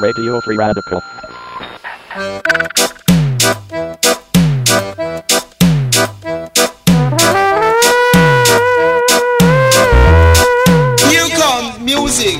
Radio Free Radical. Here comes music.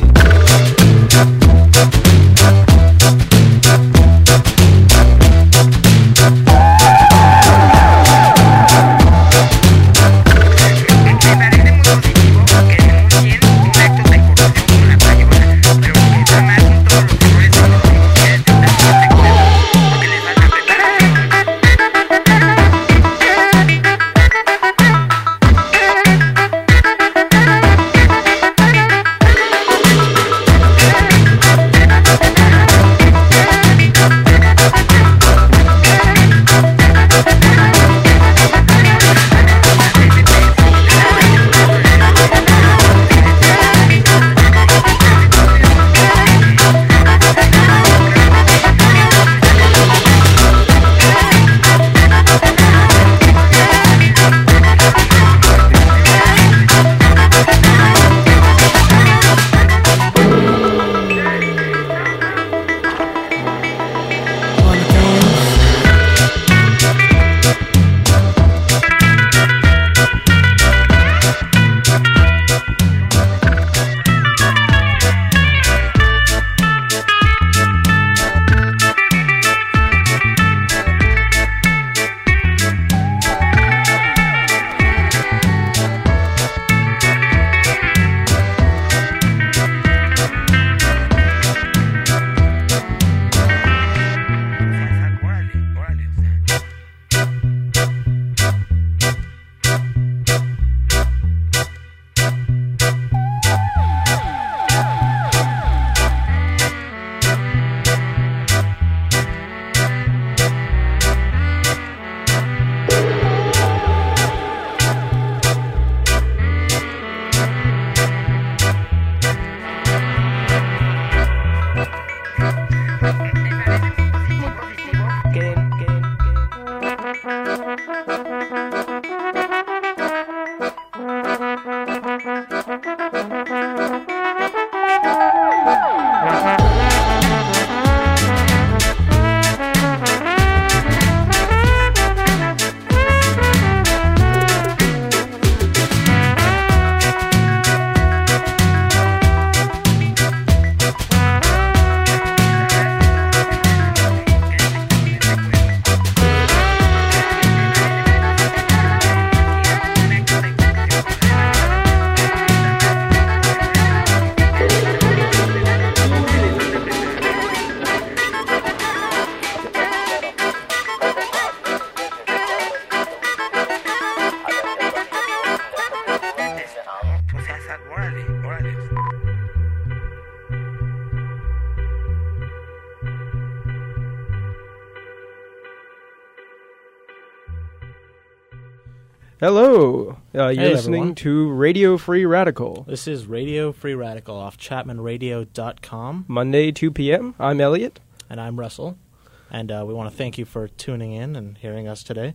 Hello, you're Hey, listening everyone. to Radio Free Radical. This is Radio Free Radical off ChapmanRadio.com, Monday, 2 p.m. I'm Elliot. and I'm Russell. And we want to thank you for tuning in and hearing us today.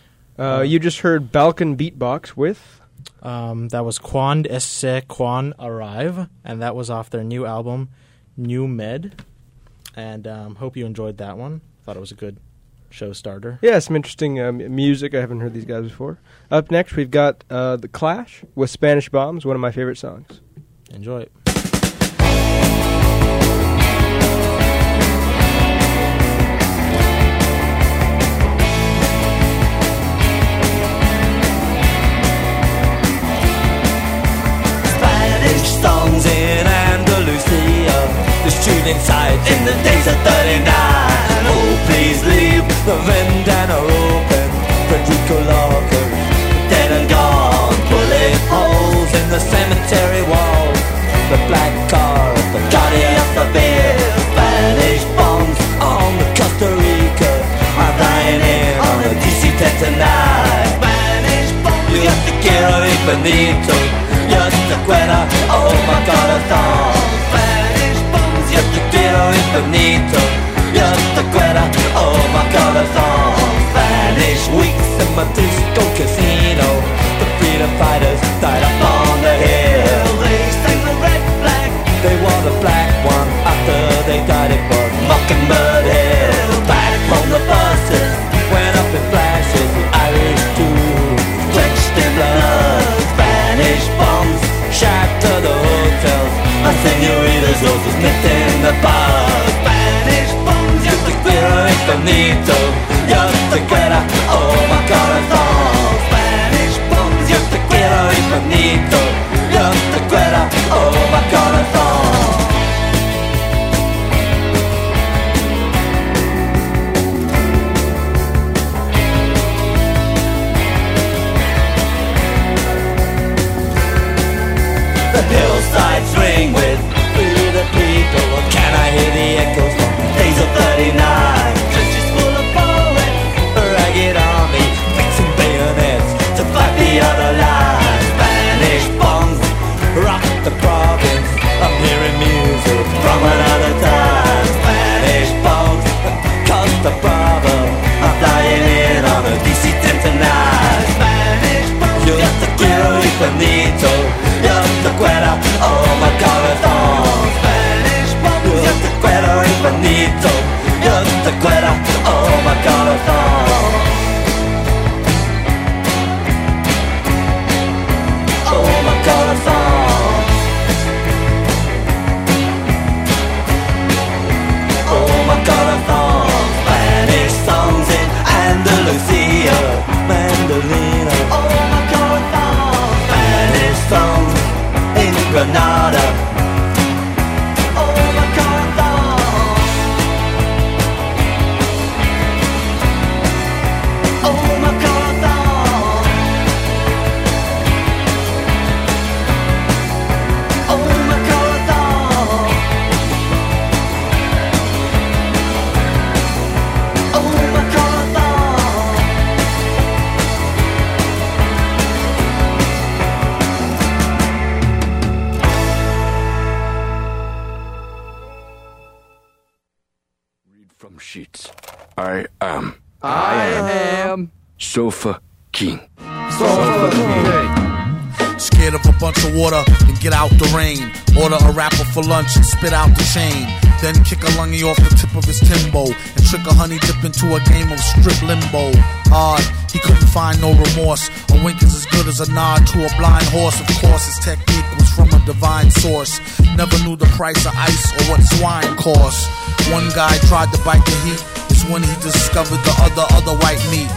You just heard Balkan Beatbox with... That was Quand Esse Quan Arrive, and that was off their new album, New Med. And hope you enjoyed that one. Thought it was a good show starter. Yeah, some interesting music. I haven't heard these guys before. Up next, we've got The Clash with Spanish Bombs, one of my favorite songs. Enjoy it. Spanish songs in Andalusia, the shooting sights in the days of 39. Oh, please leave the Vendana open. Federico Locker, dead and gone. Bullet holes in the cemetery wall. The black car of the Guardia Civil. Spanish bombs on the Costa Rica are dying in on the DC-10 tonight. Spanish bombs, yo te quiero infinito. Yo te quiero, oh my God, a song. Spanish bombs, yo te quiero infinito. Yo te quiero, oh my God, a song. Spanish weeks in my disco casino. The freedom fighters died up on the hill. They sang the red flag, they wore the black one after they died it for oh my corazón. Spanish bombs, yo te quiero infinito, yo te quiero, oh my corazón. Oh my corazón. Oh my corazón. Spanish songs in Andalusia, mandolina. Oh my corazón. Spanish songs in Granada. Oh my corazón. Oh my corazón. Oh my corazón. Oh my corazón. Read from sheets. I am Sofa King. Scared of a bunch of water, then get out the rain. Order a rapper for lunch and spit out the chain. Then kick a lungy off the tip of his Timbo and trick a honey dip into a game of strip limbo. Hard, he couldn't find no remorse. A wink is as good as a nod to a blind horse. Of course, his technique was from a divine source. Never knew the price of ice or what swine costs. One guy tried to bite the heat. It's when he discovered the other white meat.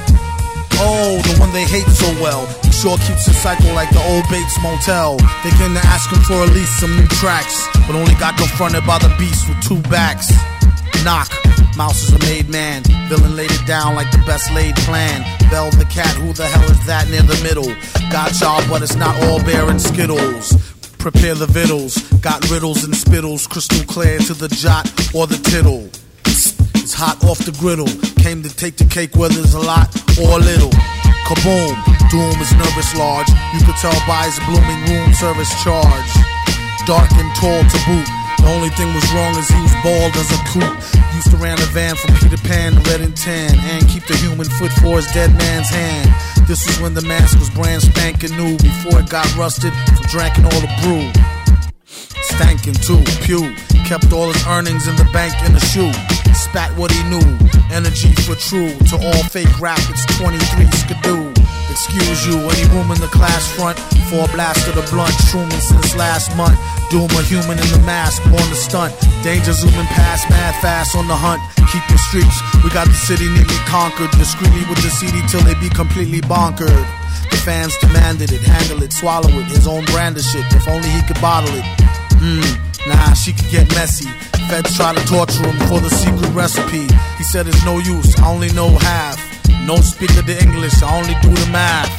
Oh, the one they hate so well. He sure keeps it cycle like the old Bates Motel. They came to ask him for at least some new tracks, but only got confronted by the beast with two backs. Knock, Mouse is a made man. Villain laid it down like the best laid plan. Bell the cat, who the hell is that near the middle? Got y'all, but it's not all bear and Skittles. Prepare the vittles, got riddles and spittles, crystal clear to the jot or the tittle. It's hot off the griddle, came to take the cake whether it's a lot or a little. Kaboom, doom is nervous large, you could tell by his blooming room service charge. Dark and tall to boot, the only thing was wrong is he was bald as a coot. Used to ran a van from Peter Pan to Red and Tan, and keep the human foot for his dead man's hand. This was when the mask was brand spanking new, before it got rusted from drinking all the brew. Stankin' too, pew, kept all his earnings in the bank in a shoe. Spat what he knew, energy for true. To all fake rap, it's 23 skidoo. Excuse you, any room in the class front for a blast of the blunt. Truman since last month. Doom a human in the mask, born to stunt. Danger zooming past, mad fast on the hunt. Keep the streets, we got the city neatly conquered. Discreetly with the CD till they be completely bonkered. The fans demanded it, handle it, swallow it. His own brand of shit, if only he could bottle it. Nah, she could get messy. Feds try to torture him for the secret recipe. He said it's no use, I only know half. No speaker the English, I only do the math.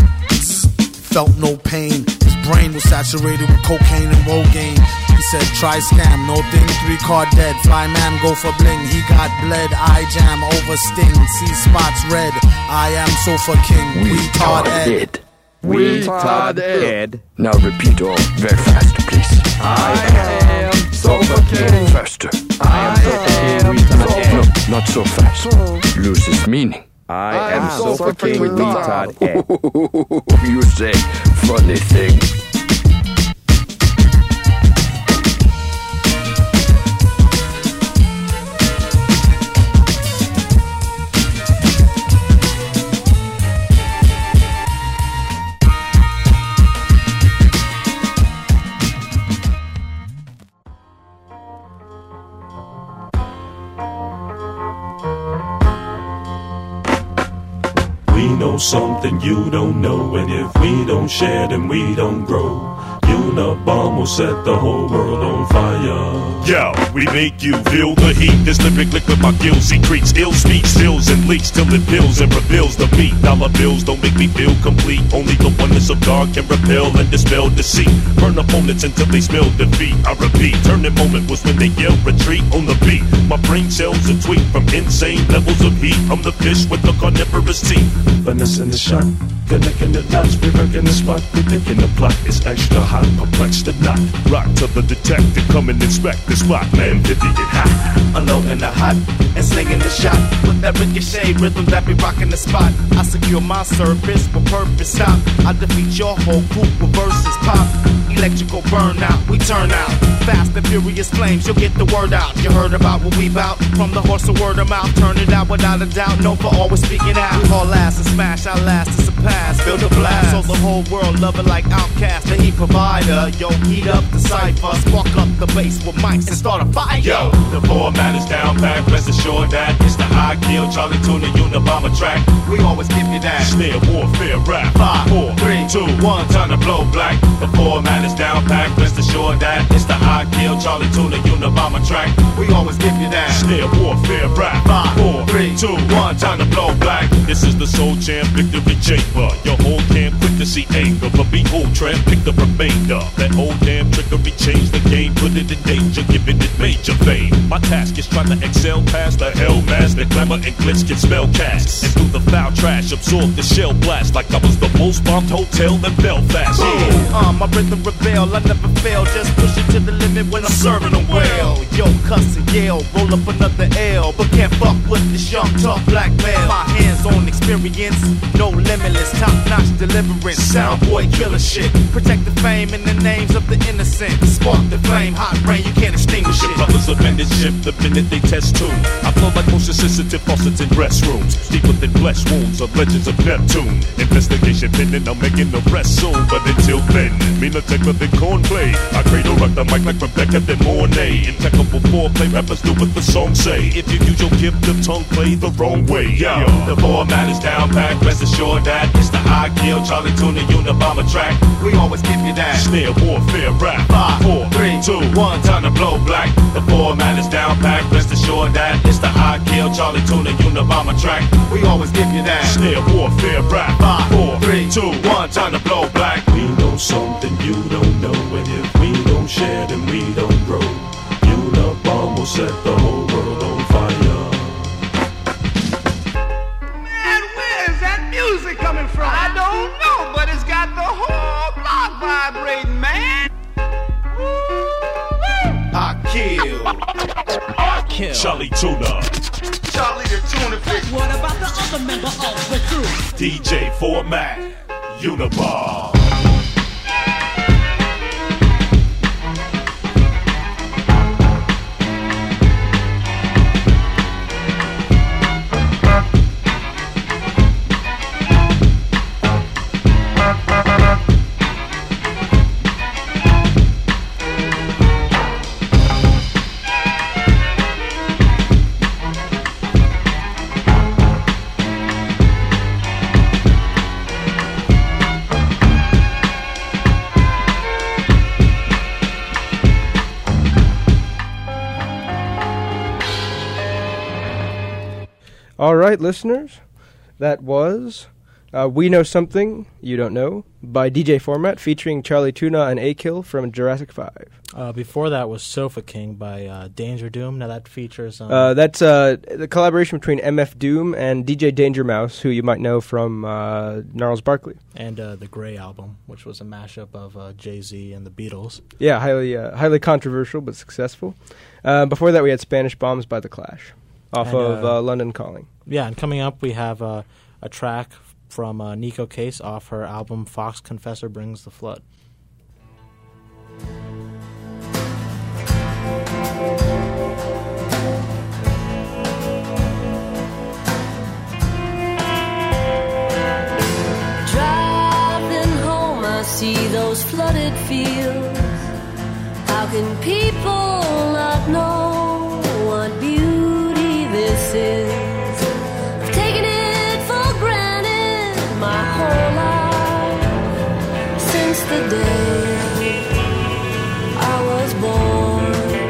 Felt no pain, his brain was saturated with cocaine and Rogaine. He said try scam, no thing, 3 card dead. Fly man go for bling, he got bled. Eye jam over sting, see spots red. I am Sofa King, we Todd Ed. We Todd Ed. Now repeat all very fast, please. I am Sofa King. Faster. I am Sofa King. No, not so fast. Loses meaning. I am Sofa King with Todd Ed. You say funny thing. We know something you don't know, and if we don't share, then we don't grow. Unabomb will set the whole world on fire. Yo, we make you feel the heat. This lyric liquid my gills secretes ill speech, stills and leaks till it pills and reveals the beat. Dollar bills don't make me feel complete. Only the oneness of God can repel and dispel deceit. Burn opponents until they smell defeat. I repeat, turning moment was when they yell retreat on the beat. My brain cells a tweet from insane levels of heat. I'm the fish with the carnivorous teeth. Finesse in the shot, connecting the dots, we wrecking the spot. We thinking the plot is extra hot, perplex the knot. Rock to the detective, come and inspect the spot. Man, 50 get hot. Unloading the hot and slinging the shot. With that ricochet rhythm that be rocking the spot. I secure my service for purpose stop. I defeat your whole group with verses pop. electrical burnout. We turn out fast and furious flames, you'll get the word out. You heard about what we bout from the horse of word of mouth. Turn it out without a doubt, known for always speaking out. We haul ass and smash our last to surpass. Build a blast so the whole world love it like Outcast, the heat provider. Yo, heat up the cypher, spark up the bass with mics and start a fire. Yo, the format is down packed, rest assured that it's the I Kill Charlie Tuna Unabomber track. We always give you that Snare warfare rap. 5, 4, 3, 2, 1, time to blow black. The format is down packed, rest assured that it's the I Kill Charlie Tuna Unabomber track. We always give you that Snare warfare rap. 5, 4, 3, 2, 1, time to blow black. This is the Soul Champ Victory Chamber. Your whole camp quick to see anger, but behold, tramp, pick the remainder. That old damn trickery changed the game, put it in danger, giving it major fame. My task is trying to excel past the hell mask. The glamour and glitz can spell cast, and through the foul trash absorb the shell blast like I was the most bombed hotel in Belfast. Yeah, my rhythm rebel, I never fail. Just push it to the limit when I'm serving them well. Yo, cuss and yell, roll up another L, but can't fuck with this young tough black male. My hands-on experience, no limitless, top-notch deliverance. Sound boy killer shit, protect the fame and the names of the innocent. Spark the flame, hot rain, you can't extinguish Your it. brothers abandoned ship the minute they test tune. I flow like motion-sensitive faucets in restrooms, deep within flesh wounds of legends of Neptune. Investigation pending, I'm making the rest soon. But until then, me no take than cornplay. I cradle rock the mic like Rebecca de Mornay. Impeccable foreplay, rappers do what the song say. If you use your gift of tongue, play the wrong way. Yo, the format is down packed, rest assured that it's the I Kill Charlie Tuna Unabomber track. We always give you that Snare warfare rap. 5, 4, 3, 2, 1, time to blow black. The format is down packed, rest assured that it's the I Kill Charlie Tuna Unabomber track. we always give you that Snare warfare rap. 5, 4, 3, 2, 1, time to blow black. We know something you don't know, and if we don't share, then we don't grow. Unabomber will set the whole world on fire. Man, where's that music coming from? I don't know, but it's got the whole block vibrating, man. I kill Charlie Tuna, Charlie the Tuna Fish. What about the other member of the crew? DJ Format, Unabomber. All right, listeners, that was We Know Something You Don't Know by DJ Format featuring Charlie Tuna and A-Kill from Jurassic 5. Before that was Sofa King by Danger Doom. Now that features... that's the collaboration between MF Doom and DJ Danger Mouse, who you might know from Gnarls Barkley. And the Grey album, which was a mashup of Jay-Z and the Beatles. Yeah, highly controversial but successful. Before that we had Spanish Bombs by The Clash off of London Calling. Yeah, and coming up we have a track from Nico Case off her album Fox Confessor Brings the Flood. Driving home I see those flooded fields. How can people not know what beauty this is? I've taken it for granted my whole life since the day I was born.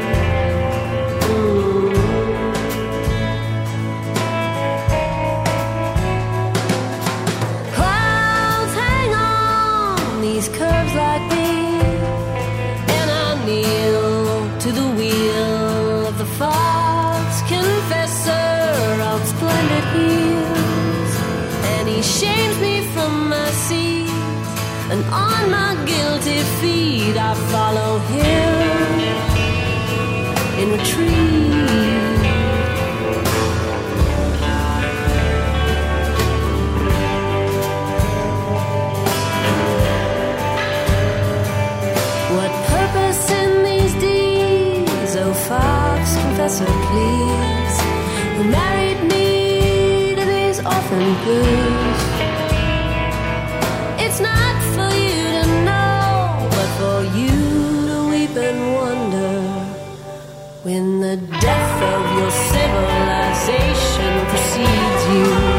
Clouds hang on these curves like these, and I kneel to the wheel of the Fox Confessor on splendid heels, and he shames me from my seat, and on my guilty feet I follow him in retreat. who married me to these orphan blues. It's not for you to know, but for you to weep and wonder when the death of your civilization precedes you.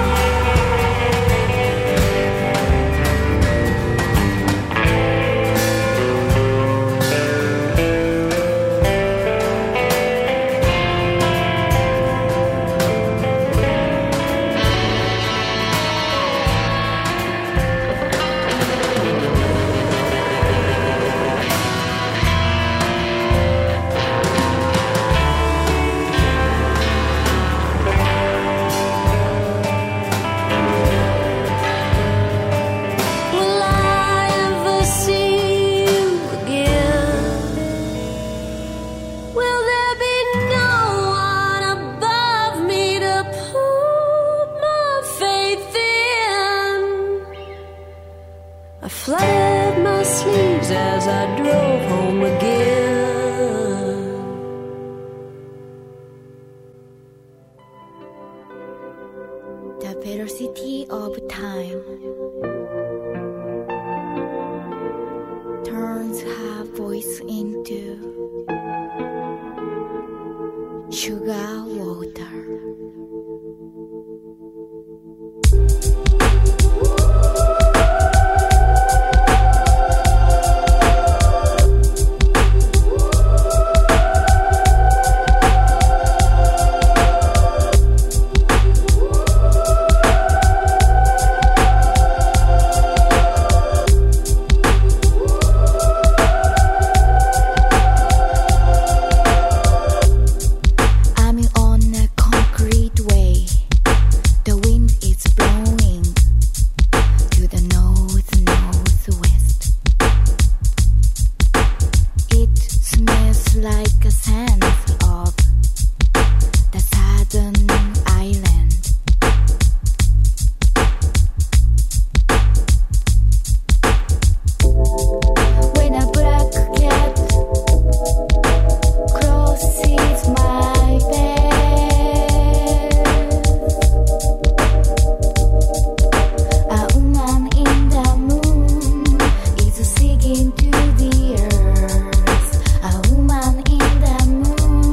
Into the earth, a woman in the moon.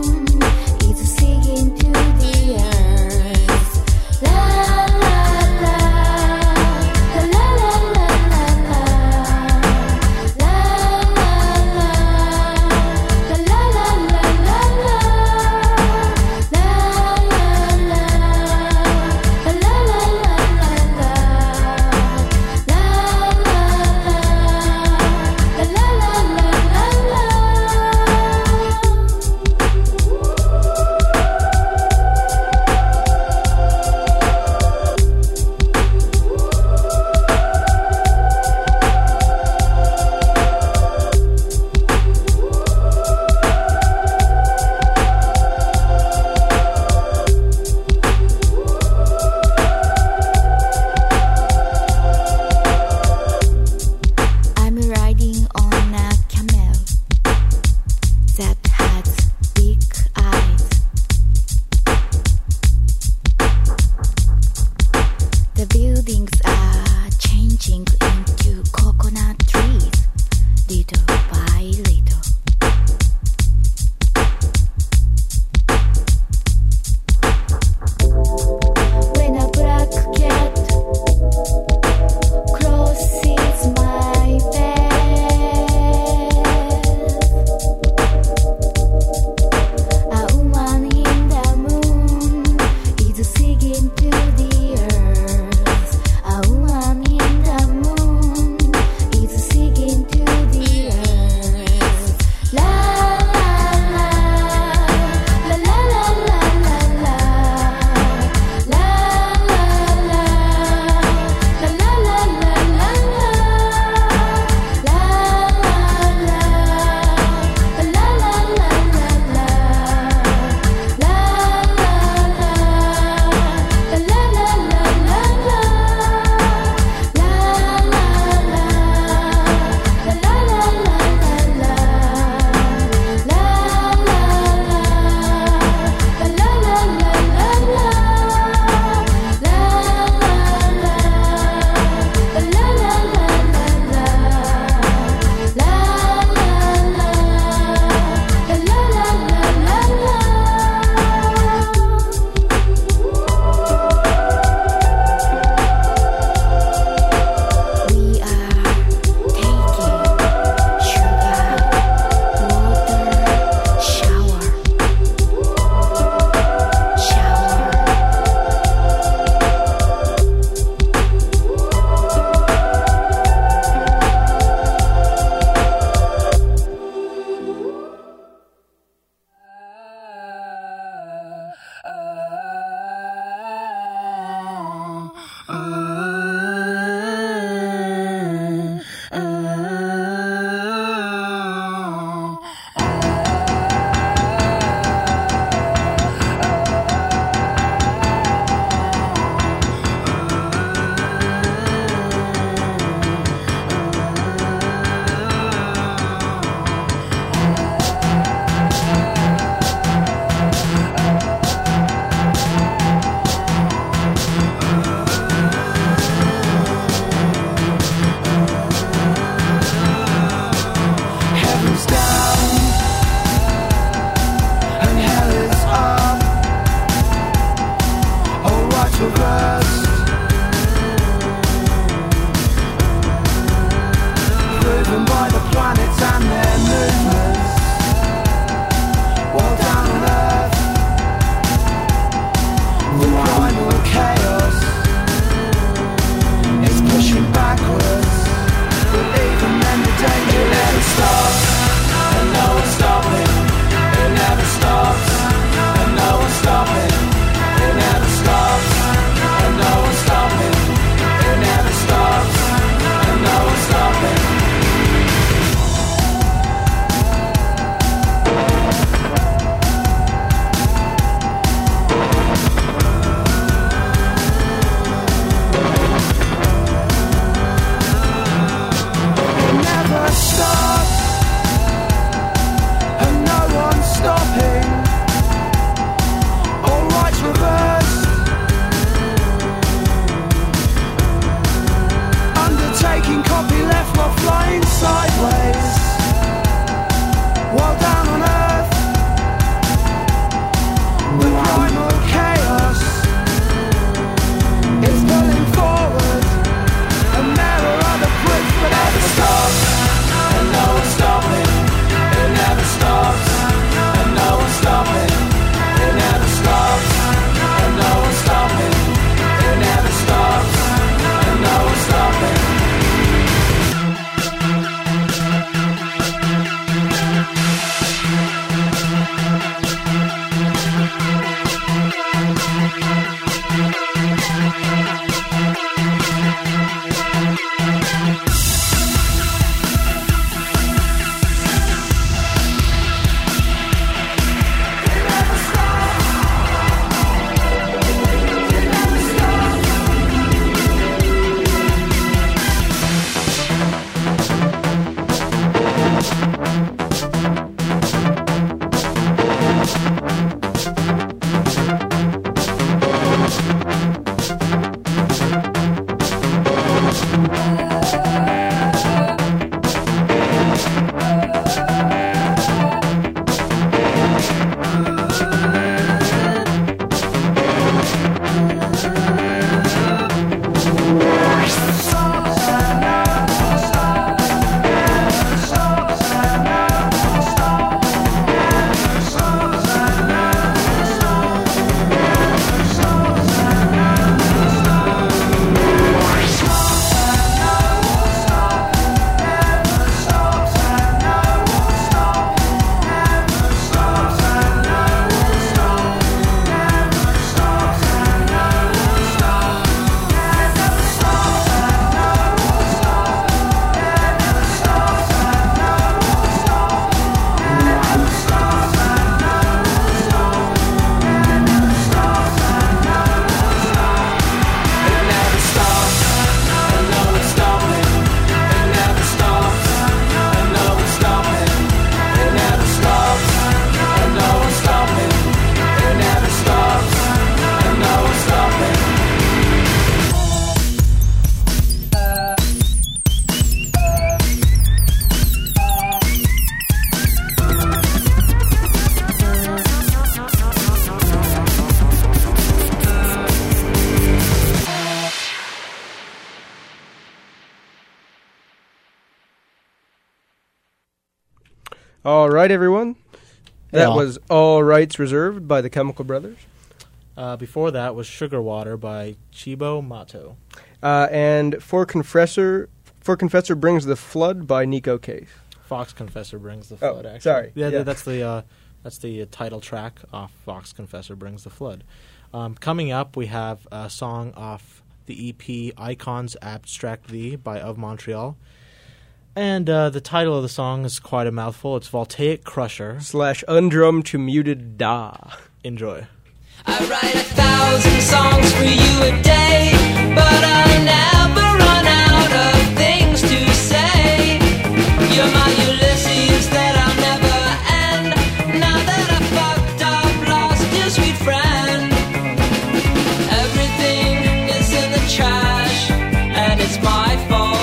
All right, everyone. That Yeah. was All Rights Reserved by the Chemical Brothers. Before that was Sugar Water by Chibo Mato. And For Confessor Brings the Flood by Nico Case. Fox Confessor Brings the Flood, actually. Sorry. Yeah, Yeah. that's the title track off Fox Confessor Brings the Flood. Coming up, we have a song off the EP Icons Abstract Thee by Of Montreal. And the title of the song is quite a mouthful. It's Voltaic Crusher. / Undrum to Muted Da. Enjoy. I write 1,000 songs for you a day, but I never run out of things to say. You're my Ulysses that I'll never end. Now that I fucked up, lost your sweet friend. Everything is in the trash, and it's my fault.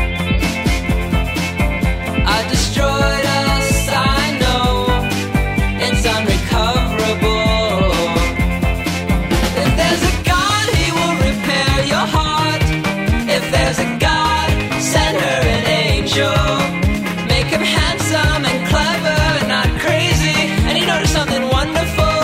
I destroyed us, I know. It's unrecoverable. If there's a God, he will repair your heart. If there's a God, send her an angel. Make him handsome and clever and not crazy. And he noticed something wonderful.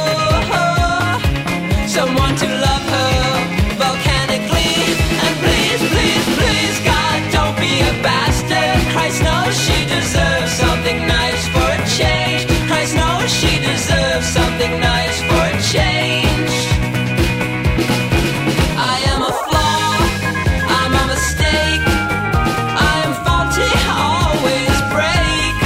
Someone to love her volcanically. And please, please, please, God, don't be a bastard. Christ knows she deserves something nice for a change. Christ knows she deserves something nice for a change. I am a flaw, I'm a mistake. I am faulty, always break.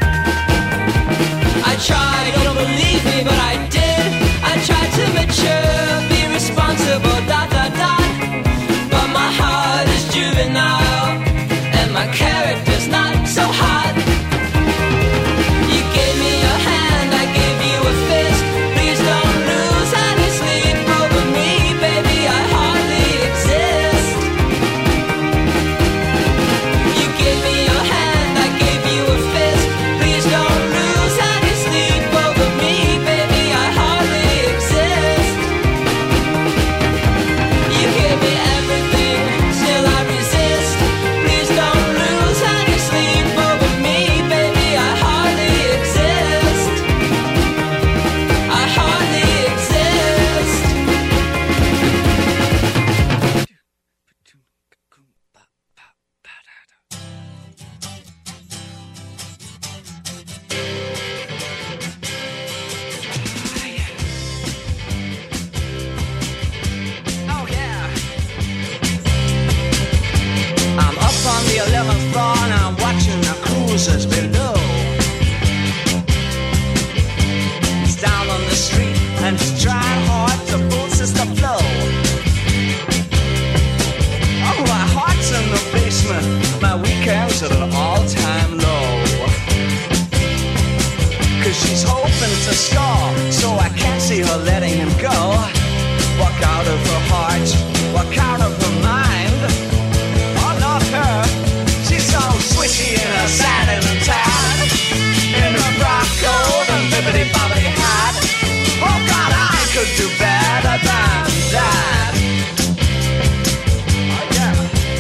I tried, you don't believe me, but I did. I tried to mature, be responsible, dot, dot, dot. But my heart is juvenile, and my character's not so hot. You gave me your hand, I gave you a fist. Please don't lose any sleep over me, baby, I hardly exist. You gave me your hand, I gave you a fist. Please don't lose any sleep over me, baby, I hardly exist. You gave me everything, still I resist. Please don't lose any sleep over me, baby, I hardly exist. I hardly exist. Oh yeah. I'm up on the 11th floor and I'm watching the cruisers below. It's down on the street and it's trying hard to boost the flow. Oh, my heart's in the basement, my weekend's at an all-time low. Cause she's hoping to score, so I can't see her letting him go. Walk out of her heart, walk out of her mind. Oh, not her, she's so swishy in her satin and tan. In her frock coat and bibbidi-bobbidi hat. Oh God, I could do better than that. Oh yeah.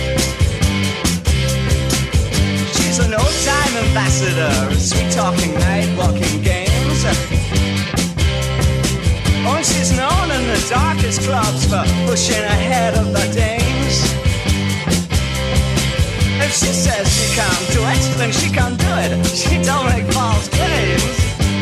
She's an old-time ambassador, sweet talking night, walking games. Oh, and she's known in the darkest clubs for pushing ahead of the dames. If she says she can't do it, then she can't do it. She don't make false claims.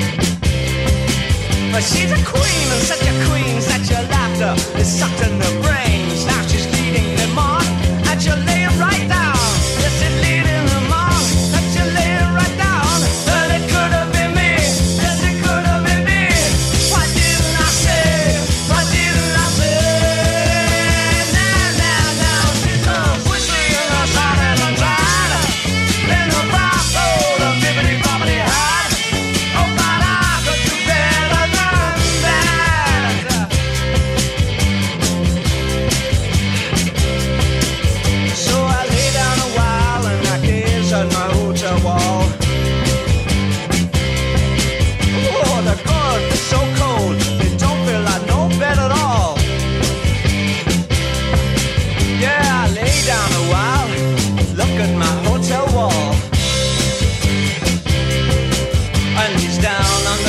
But she's a queen, and such a queen that your laughter is sucked in the brains. Now she's leading them on, and you're laying right down. Yes, she's leading them on, and you're laying right down. But it could have been me, yes, it could have been me. Why didn't I say, why didn't I say? Now, she's so swishy in her side and her side. In her frock coat, a bibbidi-bobbidi hat. Oh, but I could do better than that.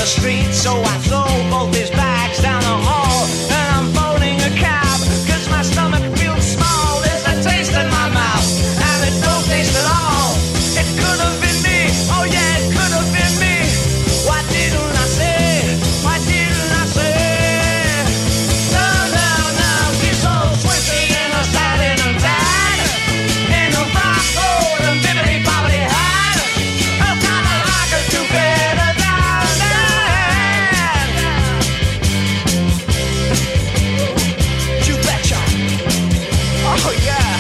street, so I throw both his bags down the hall, and I'm phoning a cab, cause my stomach feels small. There's a taste in my mouth, and it don't taste at all. It could have been me, oh yeah, it could have been me. Why didn't I say? Why didn't I say? No, no, no, he's so twisted in a satin and bad, in a frock coat and bibbity bobbity hat. Oh, kinda like a two-better down there. You betcha. Oh yeah.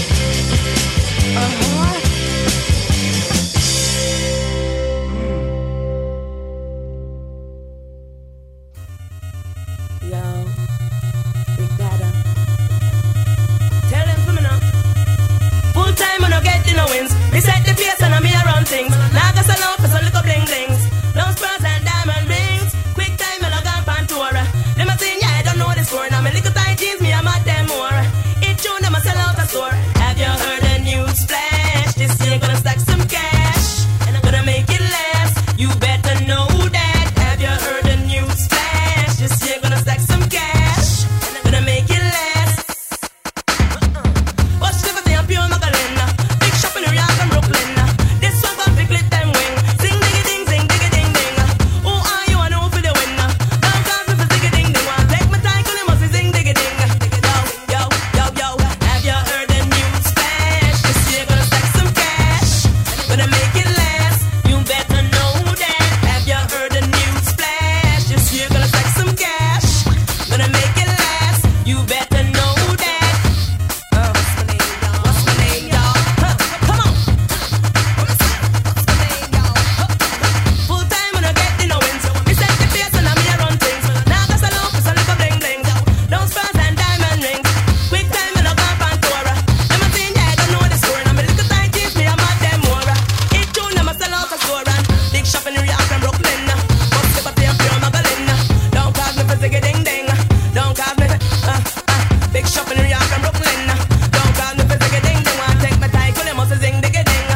Yo, Big Dada. Tell them for me now. Full time when I get in the wins. Me set the pace and I me around things. Now I got some love for some little bling blings. Those pearls and diamond rings. Quick time when I got Pantora. Them a saying, yeah, I don't know this for. Now me little tight jeans, me I'm at them more. It tune them a sell out a store. Have you heard the news flash? This year gonna stack some cash. And I'm gonna make it last. You better know that. Have you heard the news flash? This year gonna stack some cash. And I'm gonna make it last. Watch the day I'm pure Magdalena. Big shop in New York and Brooklyn. This one gon' big lit them wing. Sing diggy ding, sing diggy ding ding. Who are you and who for the winner? Don't cause me for diggy ding ding. One take my time, cause you must sing diggy ding. Yo, yo, yo, yo. Have you heard the news flash? This year gonna stack some cash. Gonna make it last. You better know that. Have you heard the news flash? This year gonna stack some cash. Gonna make it last. You better know that. What's my name, y'all? What's my name, y'all? Come on. What's my name, y'all? Full time when I get in the wins. Me set the pace and I me run things. Now I got some love for some little bling blings. Those pearls and diamond rings. Quick time when I got Pantora. Them a saying, yeah, I don't know the score. Now me little tight jeans, me I'm at them more. It tune them a sell out a store. And big shop in New York and Brooklyn. Must skip a day and pure Magdalena. Don't call me for ziggy ding ding. Don't call me for big shop in New York and Brooklyn. Don't call me for ziggy ding ding. Want take my title, you must sing diggy ding.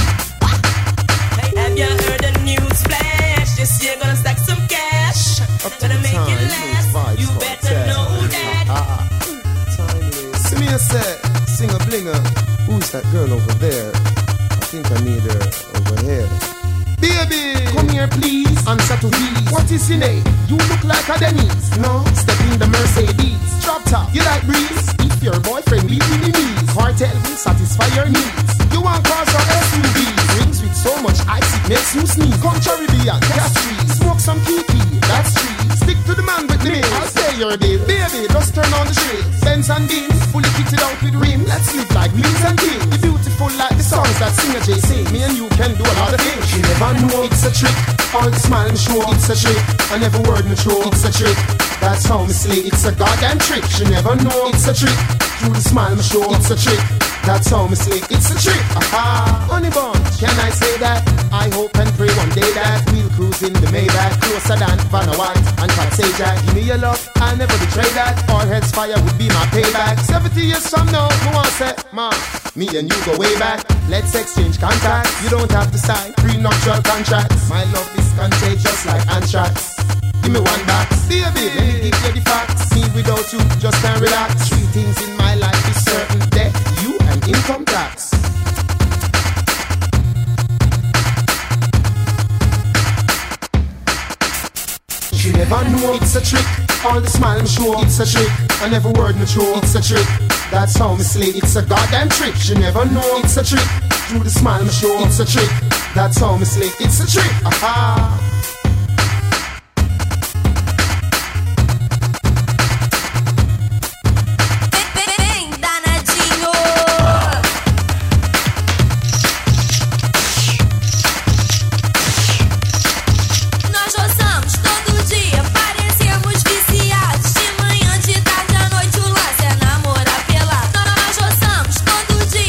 Hey, have you heard the news flash? This year gonna stack some cash. Gonna make it last. You better know that. See me a say, sing a blinger. Who's that girl over there? I think I need her over here. Baby, come here please. Answer to these. What is your name? You look like a Denise. No, step in the Mercedes. Drop top, you like breeze? If your boyfriend leave in the knees, cartel will satisfy your needs. You want cars or SUVs? Rings with so much ice it makes you sneeze. Come Caribbean, gas trees. Smoke some kiki, that's tree. Stick to the man with me. I'll stay your day. Baby, just turn on the shades. Benz and beans, fully kitted out with rim. Let's live like wheels and kings. Be beautiful like the songs that singer Jay sing. Me and you can do a lot of things. She never know it's a trick. All the smile me show, it's a trick. And every word me throw, it's a trick. That's how me slay, it's a goddamn trick. She never know it's a trick. Through the smile me show, it's a trick. That's how me slay, it's a trick. Aha, honey bun, can I say that? I hope and pray one day that we'll cruise in the Maybach, closer than Vanna White and Pat Sajak. Give me your love, I'll never betray that. Our heads fire would be my payback. 70 years from now, no one say, Ma, me and you go way back. Let's exchange contacts. You don't have to sign prenuptial contracts. My love is contagious like anthrax. Give me one back, baby, let me give you the facts. Me without you, just can't relax. Three things in my life is certain: death, you, and income tax. She never know it's a trick. All the smile me show, it's a trick. And every word me throw, it's a trick. That's how me slay, it's a goddamn trick. She never know it's a trick. Through the smile me show, it's a trick. That's how me slay, it's a trick. Aha.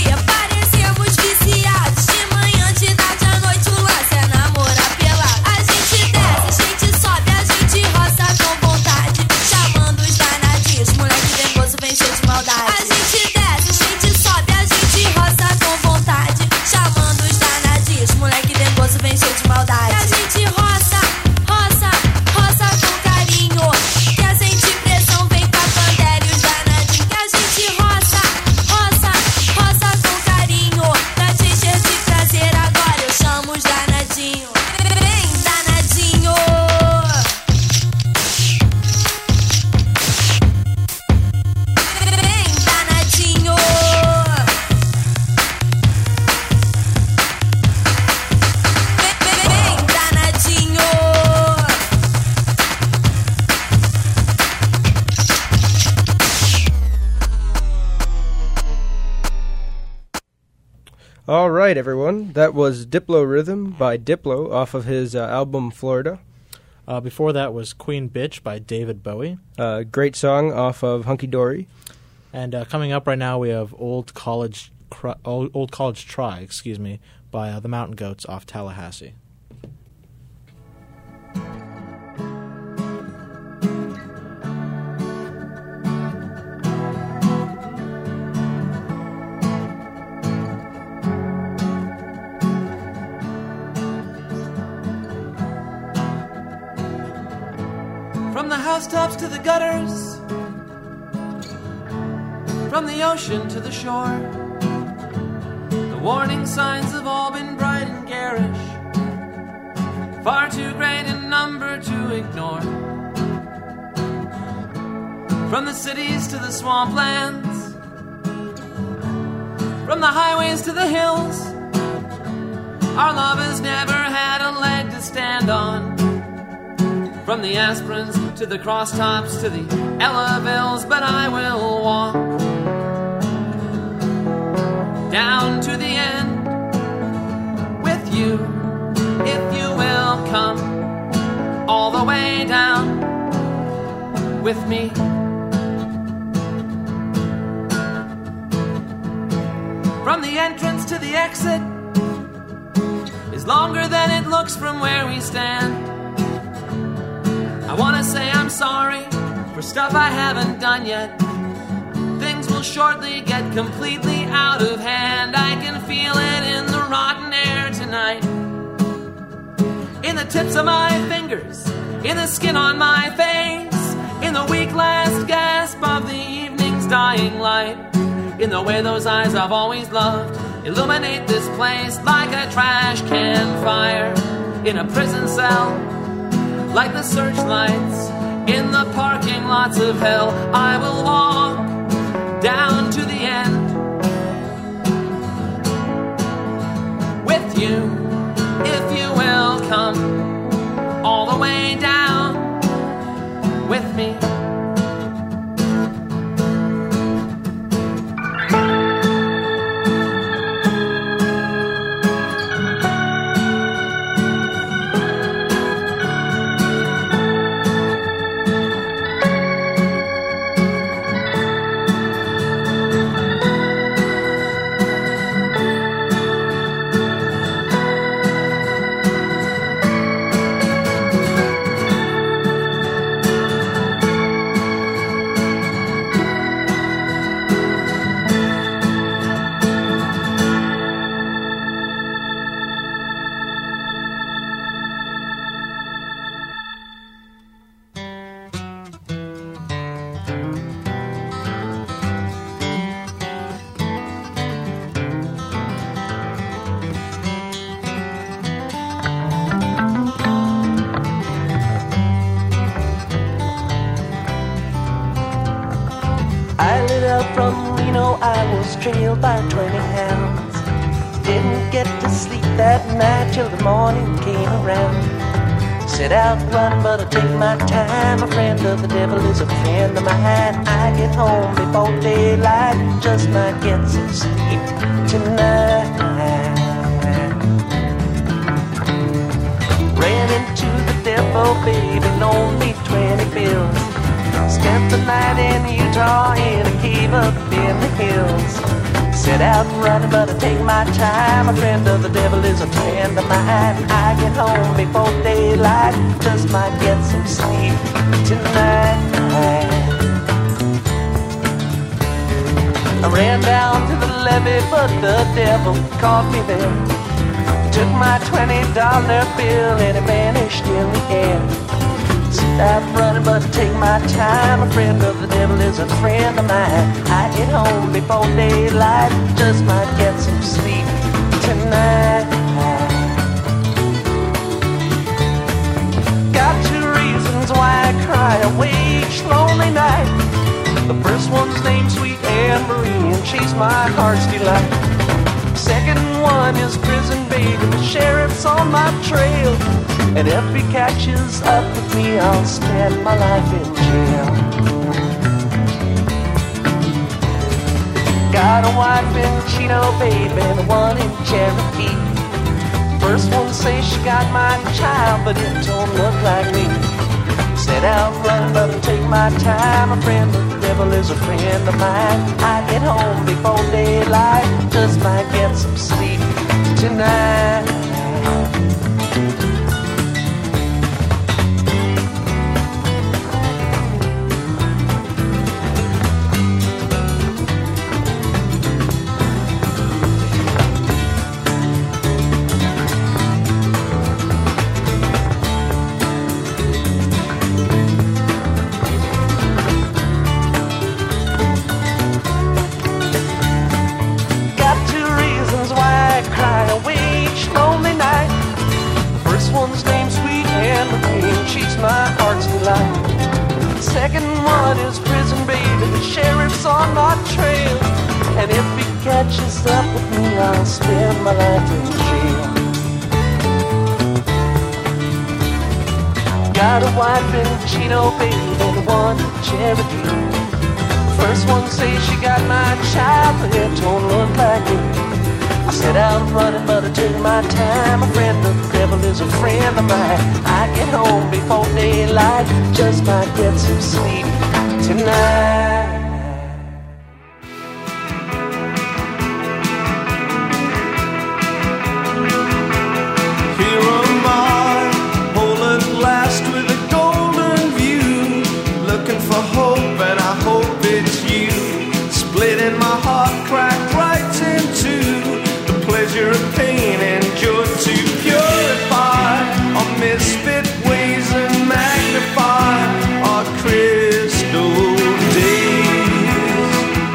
A right, everyone. That was Diplo Rhythm by Diplo off of his album Florida. Before that was Queen Bitch by David Bowie. Great song off of Hunky Dory. And coming up right now we have Old College Try, by the Mountain Goats off Tallahassee. From the housetops to the gutters, from the ocean to the shore, the warning signs have all been bright and garish, far too great in number to ignore. From the cities to the swamplands, from the highways to the hills, our love has never had a leg to stand on. From the aspirins to the crosstops to the Ellavilles, but I will walk down to the end with you, if you will come all the way down with me. From the entrance to the exit is longer than it looks from where we stand. I want to say I'm sorry for stuff I haven't done yet. Things will shortly get completely out of hand. I can feel it in the rotten air tonight, in the tips of my fingers, in the skin on my face, in the weak last gasp of the evening's dying light, in the way those eyes I've always loved illuminate this place like a trash can fire in a prison cell. Like the searchlights in the parking lots of hell, I will walk down to the end with you, if you will come all the way down with me. Trailed by 20 hounds. Didn't get to sleep that night till the morning came around. Set out running, but I take my time. A friend of the devil is a friend of mine. I get home before daylight, just might get some sleep tonight. Ran into the devil, baby, loaned me 20 bills. Spent the night in Utah in a cave up in the hills. Set out running, but I take my time. A friend of the devil is a friend of mine. I get home before daylight, just might get some sleep tonight. I ran down to the levee, but the devil caught me there. He took my $20 bill and it vanished in the air. Stop running, but take my time. A friend of the devil is a friend of mine. I get home before daylight, just might get some sleep tonight. Got 2 reasons why I cry away each lonely night. The first one's named Sweet Anne Marie, and she's my heart's delight. Second one is prison baby, the sheriff's on my trail. And if he catches up with me, I'll spend my life in jail. Got a wife in Chino, baby, and one in Cherokee. First one says she got my child, but it don't look like me. Set out running, but I take my time. A friend of the devil is a friend of mine. I get home before daylight, just might get some sleep tonight. My heart's delight. Second one is prison, baby. The sheriff's on my trail, and if he catches up with me, I'll spend my life in jail. Got a wife in Chino, baby, and one in Cherokee. First one says she got my child, but it don't look like it. I set out running, but I took my time. A friend of the devil is a friend of mine. I get home before daylight, just might get some sleep tonight. Here am I, whole at last with a golden view, looking for hope, and I hope it's you. Splitting my heart, cracked right in two. Pleasure of pain and joy to purify our misfit ways and magnify our crystal days.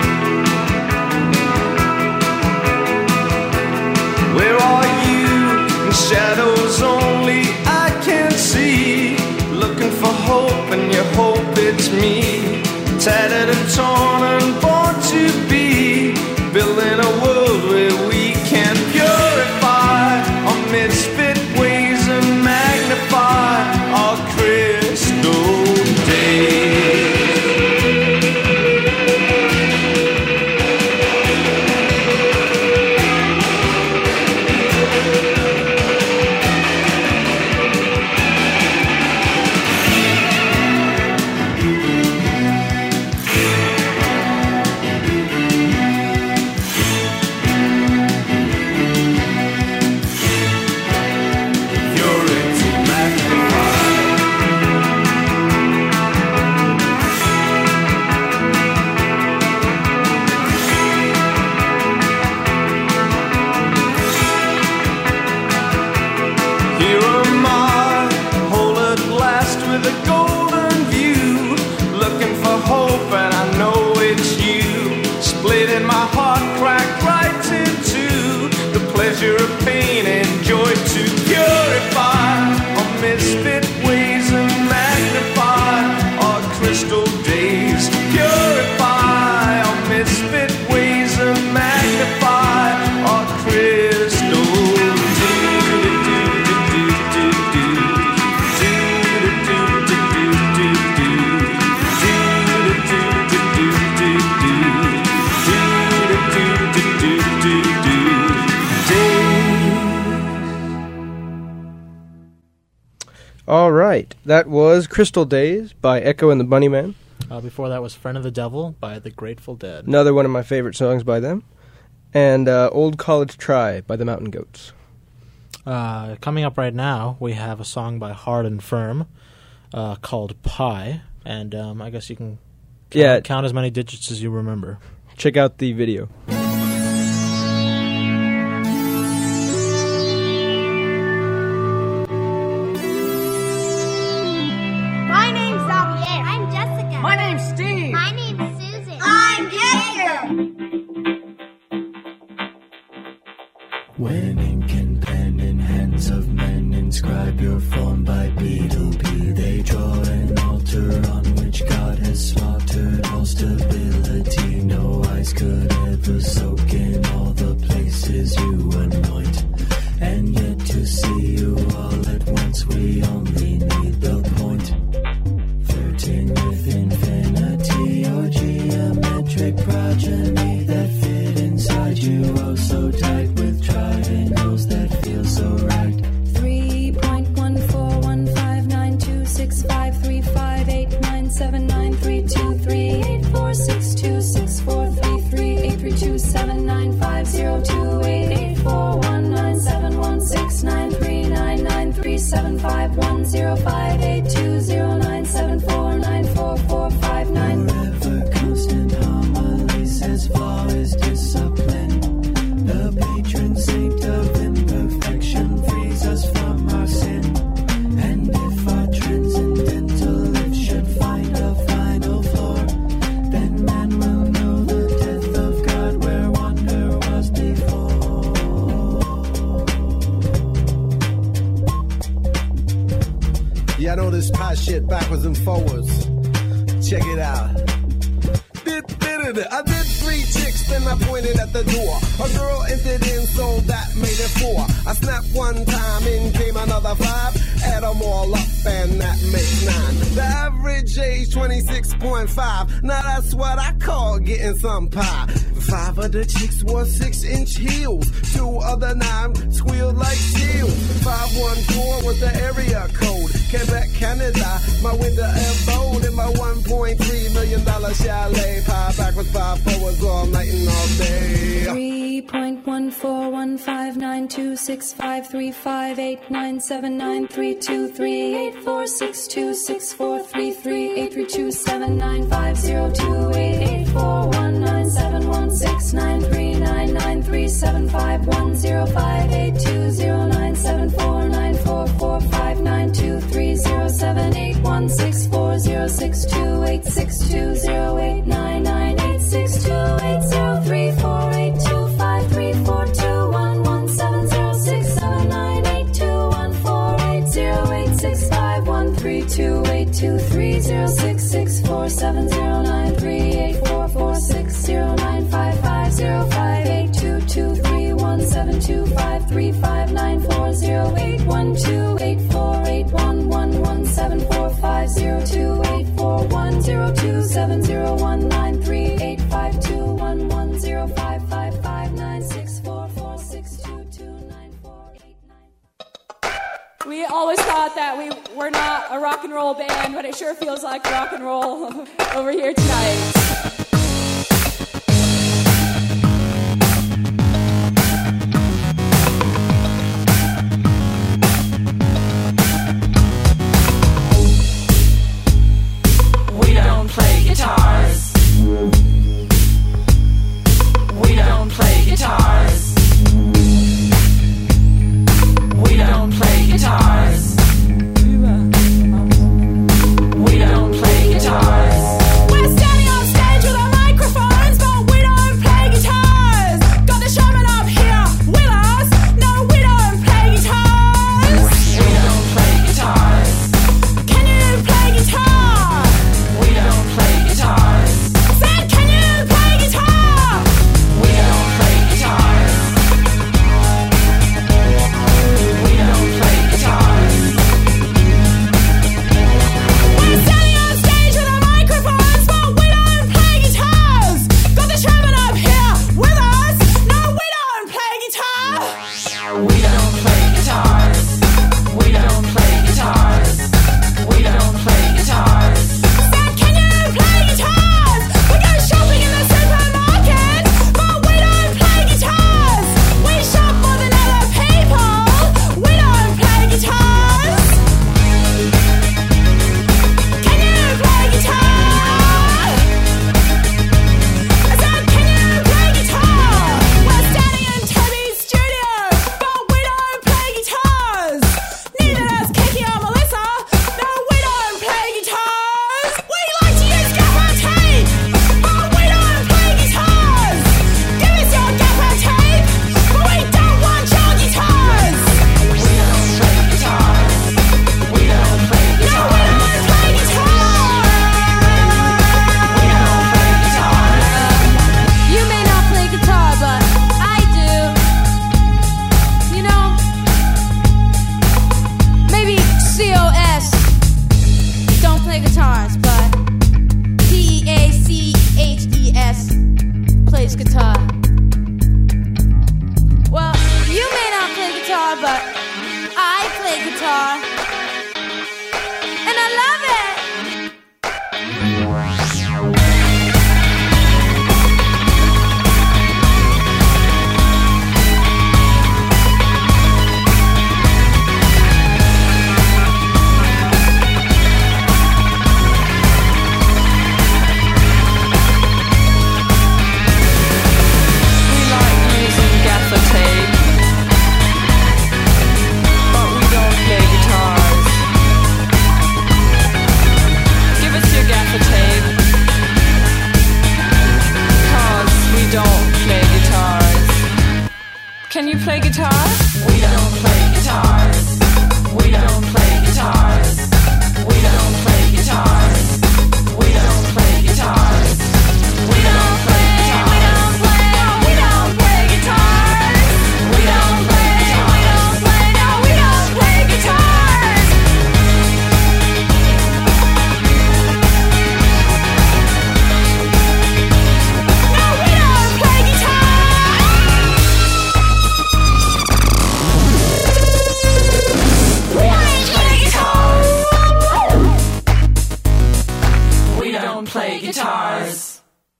Where are you? In shadows only I can see. Looking for hope, and you hope it's me. Tattered and torn and born to be, building a world where we can purify our misfit ways and magnify our crystal days. Of pain and joy to purify our misfit ways and magnify our crystal days. Purify our misfit ways and magnify our crystal All right, that was Crystal Days by Echo and the Bunnymen. Before that was Friend of the Devil by the Grateful Dead. Another one of my favorite songs by them. And Old College Try by the Mountain Goats. Coming up right now, we have a song by Hard and Firm called Pie. And I guess you can count as many digits as you remember. Check out the video. My name's Steve. My name's Susan. I'm Edgar. When ink and pen in hands of men inscribe your form by Beetle-P, they draw an altar on which God has slaughtered all stability. No eyes could ever soak in all the places you anoint, and yet to see you all at once we only need the point. Flirting with infinity or geometric progeny that fits 2058209749445. Forever constant homilies as far as discipline. The patron saint of imperfection frees us from our sin. And if our transcendental life should find a final flaw, then man will know the death of God where wonder was before. Yeah, I know this pie shit backwards and forwards. Check it out. I did 3 chicks, then I pointed at the door. A girl entered in, so that made it 4. I snapped one time, in came another 5. Add them all up, and that makes 9. The average age, 26.5. Now that's what I call getting some pie. 5 of the chicks wore 6-inch heels. 2 other 9 squealed like seals. 514 was the area code. Quebec, Canada, my winter abode in my $1.3 million chalet. Pie backwards, pie forwards, all night and all day. 35172535940811174502174502284117450217450228948. We always thought that we were not a rock and roll band, but it sure feels like rock and roll over here tonight. We don't play guitars. We don't play guitars. We don't play guitars. We don't play guitars. We're standing on stage. you play guitar? We don't play guitars. We don't play guitars. We don't play guitars. We don't play guitars. We don't play guitars. We don't play. We don't play guitars. We don't play. We don't play. No, we don't play guitars. No, we don't play guitars. We don't play guitars.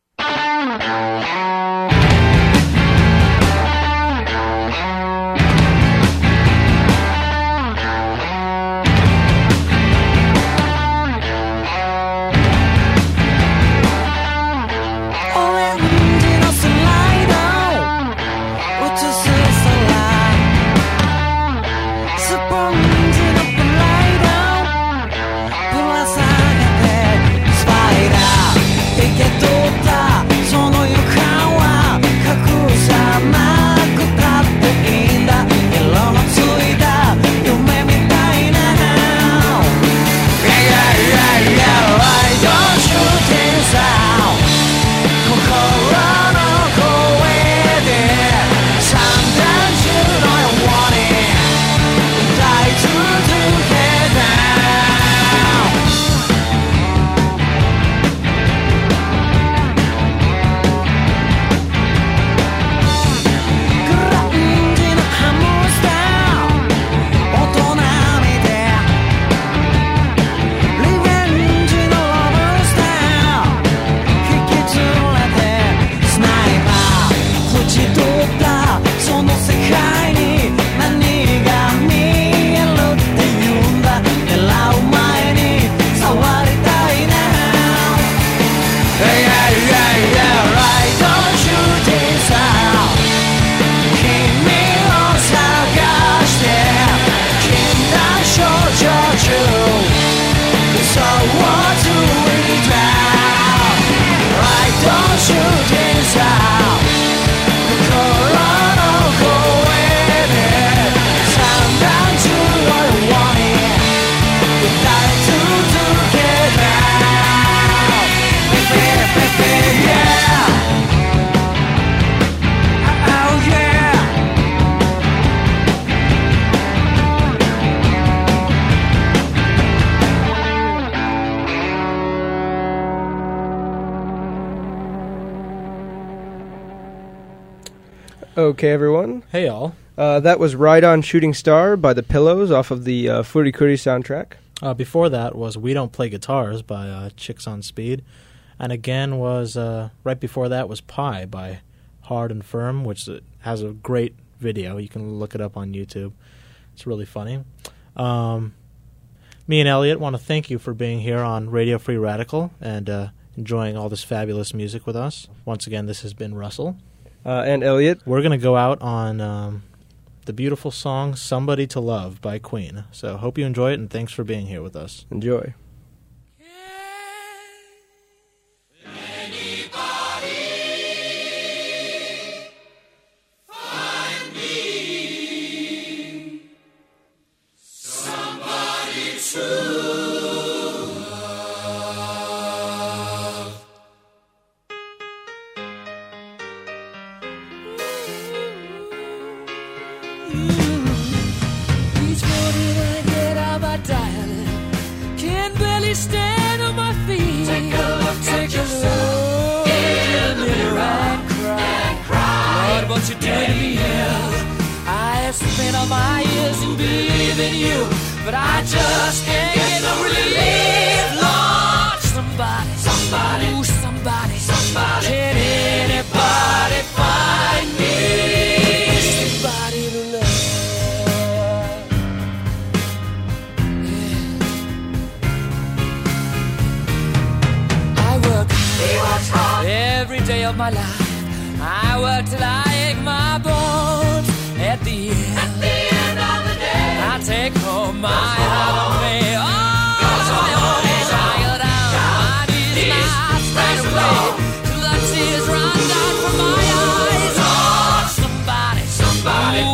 Okay, everyone. Hey, all. That was Ride On Shooting Star by The Pillows off of the Furikuri soundtrack. Before that was We Don't Play Guitars by Chicks on Speed. And again was, right before that was Pie by Hard and Firm, which has a great video. You can look it up on YouTube. It's really funny. Me and Elliot want to thank you for being here on Radio Free Radical and enjoying all this fabulous music with us. Once again, this has been Russell. And Elliot. We're going to go out on the beautiful song Somebody to Love by Queen. So hope you enjoy it, and thanks for being here with us. Enjoy. Spent all my years in believing you, but I just can't get no relief. Lord, somebody, ooh, somebody, can anybody find me somebody to love? Yeah. I work hard every day of my life. I work till I ache my bones. At the end of the day, I take home my heart on me. Oh, my own. I go down my knees and I stand away till the tears run down from my eyes. Oh, somebody,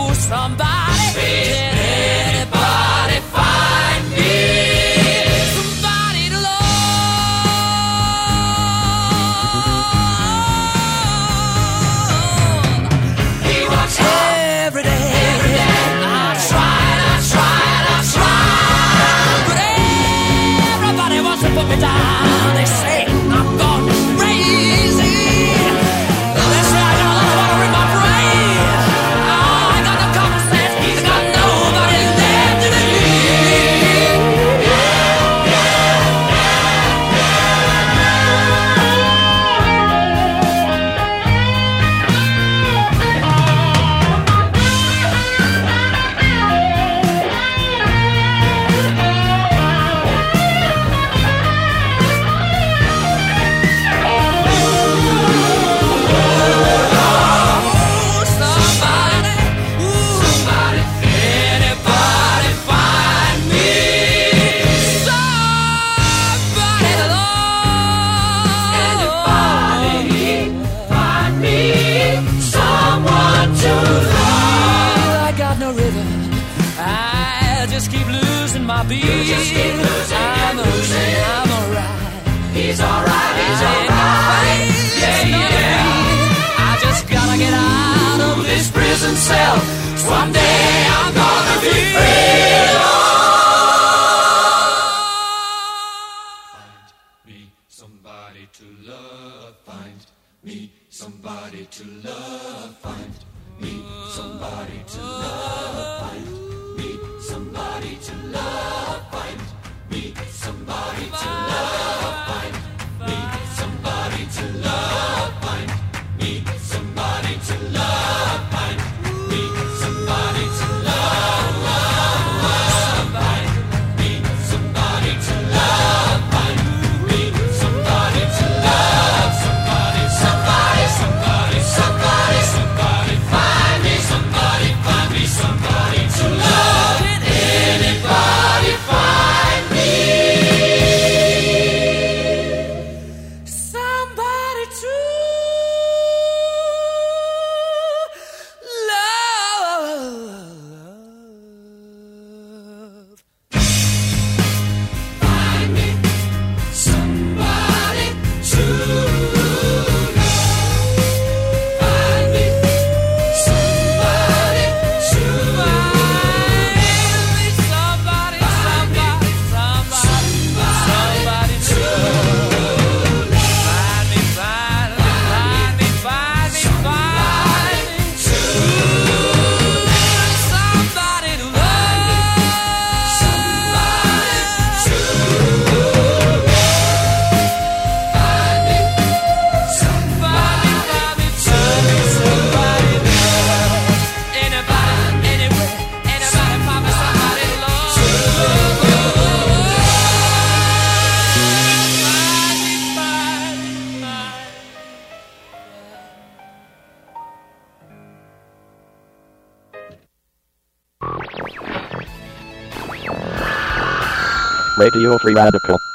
myself. Someday I'm gonna be free. Somebody to love, find me somebody to love, find me somebody to love, find me somebody to love, find me somebody to love, find me somebody to love, find me somebody to love, find me somebody to love, find me somebody to love, find me somebody to love, somebody, somebody, somebody, somebody, somebody, find me somebody to love. Anybody find me somebody to love. Find me somebody to love. Find me somebody to love. Somebody, somebody, somebody to love. Find me, find me, find me, find me, find me to somebody to love. Somebody to love. Find me somebody, find me somebody to love. Anybody, anywhere, anybody, find me somebody to love. Radio Free Radical.